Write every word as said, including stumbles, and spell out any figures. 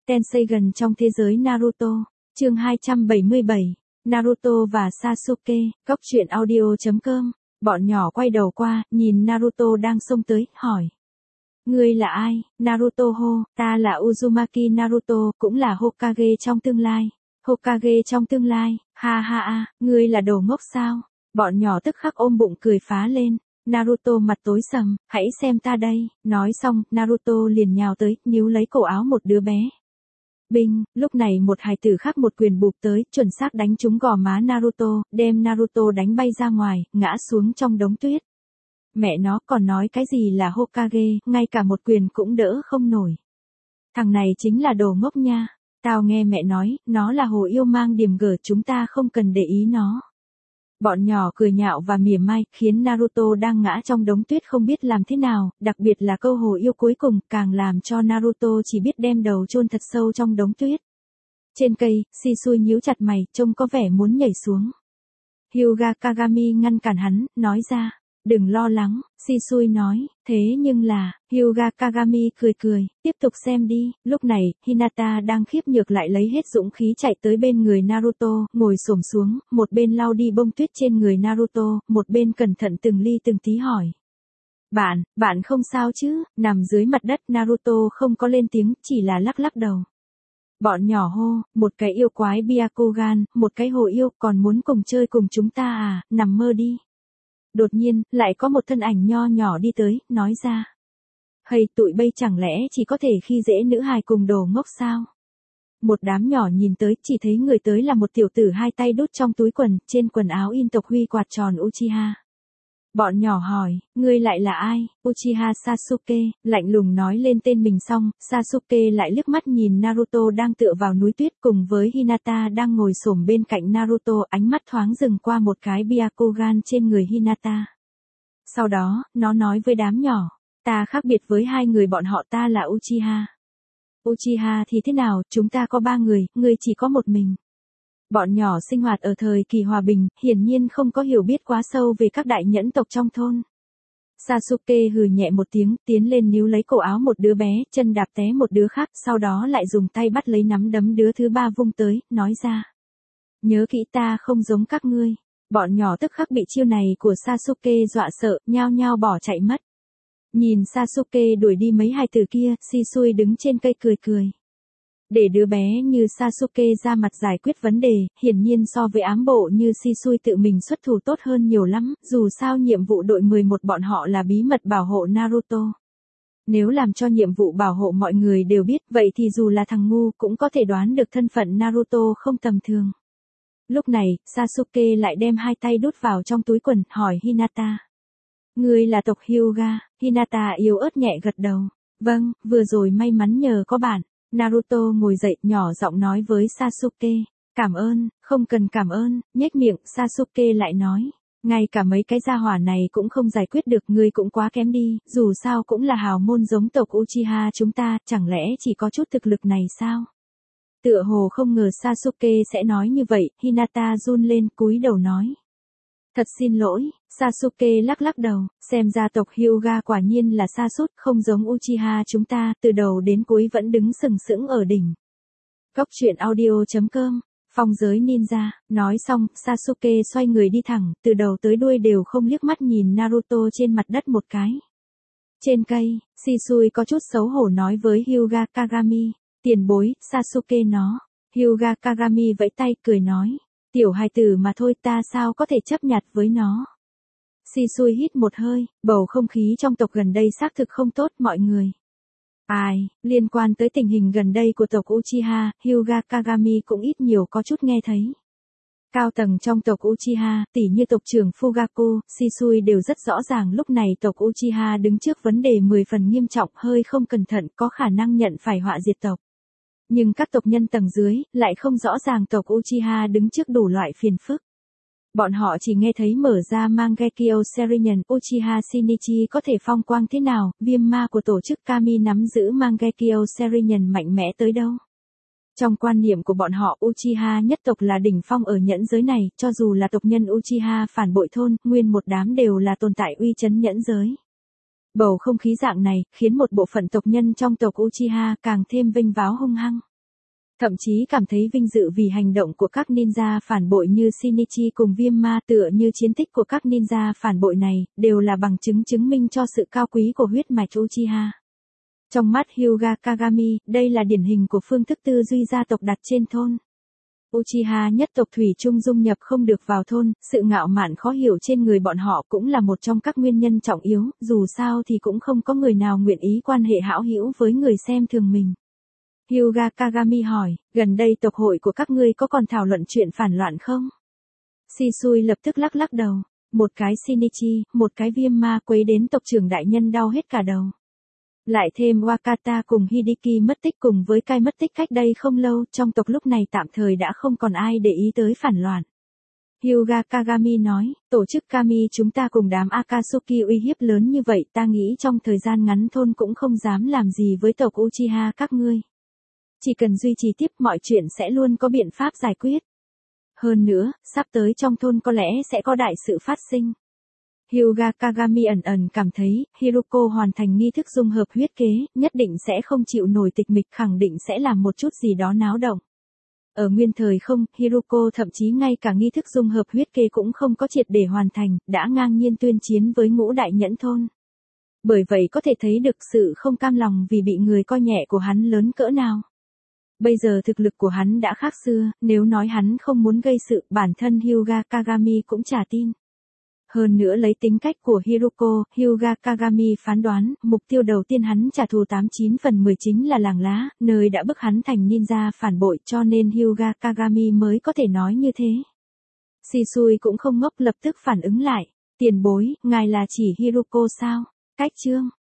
Tenseigan trong thế giới Naruto, chương hai trăm bảy mươi bảy, Naruto và Sasuke, Cốc truyện audio chấm com. Bọn nhỏ quay đầu qua, nhìn Naruto đang xông tới, hỏi. Ngươi là ai? Naruto hô, ta là Uzumaki Naruto, cũng là Hokage trong tương lai. Hokage trong tương lai, ha ha ha, ngươi là đồ ngốc sao? Bọn nhỏ tức khắc ôm bụng cười phá lên. Naruto mặt tối sầm, hãy xem ta đây. Nói xong, Naruto liền nhào tới, níu lấy cổ áo một đứa bé. Binh, lúc này một hài tử khác một quyền bụp tới, chuẩn xác đánh trúng gò má Naruto, đem Naruto đánh bay ra ngoài, ngã xuống trong đống tuyết. Mẹ nó còn nói cái gì là Hokage, ngay cả một quyền cũng đỡ không nổi. Thằng này chính là đồ ngốc nha. Tao nghe mẹ nói, nó là hồ yêu mang điểm gở, chúng ta không cần để ý nó. Bọn nhỏ cười nhạo và mỉa mai, khiến Naruto đang ngã trong đống tuyết không biết làm thế nào, đặc biệt là câu hồ yêu cuối cùng, càng làm cho Naruto chỉ biết đem đầu chôn thật sâu trong đống tuyết. Trên cây, Shisui nhíu chặt mày, trông có vẻ muốn nhảy xuống. Hyuga Kagami ngăn cản hắn, nói ra, đừng lo lắng, Shisui nói, thế nhưng là, Hyuga Kagami cười cười, tiếp tục xem đi. Lúc này, Hinata đang khiếp nhược lại lấy hết dũng khí chạy tới bên người Naruto, ngồi xổm xuống, một bên lau đi bông tuyết trên người Naruto, một bên cẩn thận từng ly từng tí hỏi. Bạn, bạn không sao chứ? Nằm dưới mặt đất Naruto không có lên tiếng, chỉ là lắc lắc đầu. Bọn nhỏ hô, một cái yêu quái Byakugan, một cái hồ yêu, còn muốn cùng chơi cùng chúng ta à, nằm mơ đi. Đột nhiên, lại có một thân ảnh nho nhỏ đi tới, nói ra. Hây, tụi bây chẳng lẽ chỉ có thể khi dễ nữ hài cùng đồ ngốc sao? Một đám nhỏ nhìn tới, chỉ thấy người tới là một tiểu tử hai tay đút trong túi quần, trên quần áo in tộc huy quạt tròn Uchiha. Bọn nhỏ hỏi, ngươi lại là ai? Uchiha Sasuke, lạnh lùng nói lên tên mình xong, Sasuke lại liếc mắt nhìn Naruto đang tựa vào núi tuyết cùng với Hinata đang ngồi xổm bên cạnh Naruto, ánh mắt thoáng dừng qua một cái Byakugan trên người Hinata. Sau đó, nó nói với đám nhỏ, ta khác biệt với hai người bọn họ, ta là Uchiha. Uchiha thì thế nào, chúng ta có ba người, ngươi chỉ có một mình. Bọn nhỏ sinh hoạt ở thời kỳ hòa bình, hiển nhiên không có hiểu biết quá sâu về các đại nhẫn tộc trong thôn. Sasuke hừ nhẹ một tiếng, tiến lên níu lấy cổ áo một đứa bé, chân đạp té một đứa khác, sau đó lại dùng tay bắt lấy nắm đấm đứa thứ ba vung tới, nói ra. Nhớ kỹ ta không giống các ngươi. Bọn nhỏ tức khắc bị chiêu này của Sasuke dọa sợ, nhao nhao bỏ chạy mất. Nhìn Sasuke đuổi đi mấy hài tử kia, Shisui đứng trên cây cười cười. Để đứa bé như Sasuke ra mặt giải quyết vấn đề, hiển nhiên so với ám bộ như Shisui tự mình xuất thủ tốt hơn nhiều lắm, dù sao nhiệm vụ đội mười một bọn họ là bí mật bảo hộ Naruto. Nếu làm cho nhiệm vụ bảo hộ mọi người đều biết, vậy thì dù là thằng ngu cũng có thể đoán được thân phận Naruto không tầm thường. Lúc này, Sasuke lại đem hai tay đút vào trong túi quần, hỏi Hinata. Ngươi là tộc Hyuga? Hinata yếu ớt nhẹ gật đầu. Vâng, vừa rồi may mắn nhờ có bạn. Naruto ngồi dậy, nhỏ giọng nói với Sasuke. Cảm ơn, không cần cảm ơn, nhếch miệng, Sasuke lại nói. Ngay cả mấy cái gia hỏa này cũng không giải quyết được, ngươi cũng quá kém đi, dù sao cũng là hào môn giống tộc Uchiha chúng ta, chẳng lẽ chỉ có chút thực lực này sao? Tựa hồ không ngờ Sasuke sẽ nói như vậy, Hinata run lên, cúi đầu nói. Thật xin lỗi, Sasuke lắc lắc đầu, xem ra tộc Hyuga quả nhiên là sa sút, không giống Uchiha chúng ta, từ đầu đến cuối vẫn đứng sừng sững ở đỉnh. Cốc truyện audio chấm com, phong giới ninja, nói xong, Sasuke xoay người đi thẳng, từ đầu tới đuôi đều không liếc mắt nhìn Naruto trên mặt đất một cái. Trên cây, Shisui có chút xấu hổ nói với Hyuga Kagami, tiền bối, Sasuke nó. Hyuga Kagami vẫy tay, cười nói. Tiểu hài tử mà thôi, ta sao có thể chấp nhặt với nó. Shisui hít một hơi, bầu không khí trong tộc gần đây xác thực không tốt mọi người. Ai, liên quan tới tình hình gần đây của tộc Uchiha, Hyuga Kagami cũng ít nhiều có chút nghe thấy. Cao tầng trong tộc Uchiha, tỉ như tộc trưởng Fugaku, Shisui đều rất rõ ràng lúc này tộc Uchiha đứng trước vấn đề mười phần nghiêm trọng, hơi không cẩn thận có khả năng nhận phải họa diệt tộc. Nhưng các tộc nhân tầng dưới, lại không rõ ràng tộc Uchiha đứng trước đủ loại phiền phức. Bọn họ chỉ nghe thấy mở ra Mangekyo Sharingan, Uchiha Shinichi có thể phong quang thế nào, viêm ma của tổ chức Kami nắm giữ Mangekyo Sharingan mạnh mẽ tới đâu. Trong quan niệm của bọn họ, Uchiha nhất tộc là đỉnh phong ở nhẫn giới này, cho dù là tộc nhân Uchiha phản bội thôn, nguyên một đám đều là tồn tại uy chấn nhẫn giới. Bầu không khí dạng này, khiến một bộ phận tộc nhân trong tộc Uchiha càng thêm vinh váo hung hăng. Thậm chí cảm thấy vinh dự vì hành động của các ninja phản bội như Shinichi cùng Viêm Ma, tựa như chiến tích của các ninja phản bội này, đều là bằng chứng chứng minh cho sự cao quý của huyết mạch Uchiha. Trong mắt Hyuga Kagami, đây là điển hình của phương thức tư duy gia tộc đặt trên thôn. Uchiha nhất tộc thủy chung dung nhập không được vào thôn, sự ngạo mạn khó hiểu trên người bọn họ cũng là một trong các nguyên nhân trọng yếu, dù sao thì cũng không có người nào nguyện ý quan hệ hảo hữu với người xem thường mình. Hyuga Kagami hỏi, gần đây tộc hội của các ngươi có còn thảo luận chuyện phản loạn không? Shisui lập tức lắc lắc đầu, một cái Shinichi, một cái Viêm Ma quấy đến tộc trưởng đại nhân đau hết cả đầu. Lại thêm Wakata cùng Hideki mất tích cùng với Kai mất tích cách đây không lâu, trong tộc lúc này tạm thời đã không còn ai để ý tới phản loạn. Hyuga Kagami nói, tổ chức Kami chúng ta cùng đám Akatsuki uy hiếp lớn như vậy, ta nghĩ trong thời gian ngắn thôn cũng không dám làm gì với tộc Uchiha các ngươi. Chỉ cần duy trì tiếp mọi chuyện sẽ luôn có biện pháp giải quyết. Hơn nữa, sắp tới trong thôn có lẽ sẽ có đại sự phát sinh. Hyuga Kagami ẩn ẩn cảm thấy, Hiruko hoàn thành nghi thức dung hợp huyết kế, nhất định sẽ không chịu nổi tịch mịch, khẳng định sẽ làm một chút gì đó náo động. Ở nguyên thời không, Hiruko thậm chí ngay cả nghi thức dung hợp huyết kế cũng không có triệt để hoàn thành, đã ngang nhiên tuyên chiến với ngũ đại nhẫn thôn. Bởi vậy có thể thấy được sự không cam lòng vì bị người coi nhẹ của hắn lớn cỡ nào. Bây giờ thực lực của hắn đã khác xưa, nếu nói hắn không muốn gây sự, bản thân Hyuga Kagami cũng chả tin. Hơn nữa lấy tính cách của Hiruko, Hyuga Kagami phán đoán, mục tiêu đầu tiên hắn trả thù tám chín phần mười chính là làng lá, nơi đã bức hắn thành ninja phản bội, cho nên Hyuga Kagami mới có thể nói như thế. Shisui cũng không ngốc, lập tức phản ứng lại, tiền bối, ngài là chỉ Hiruko sao? Cách chương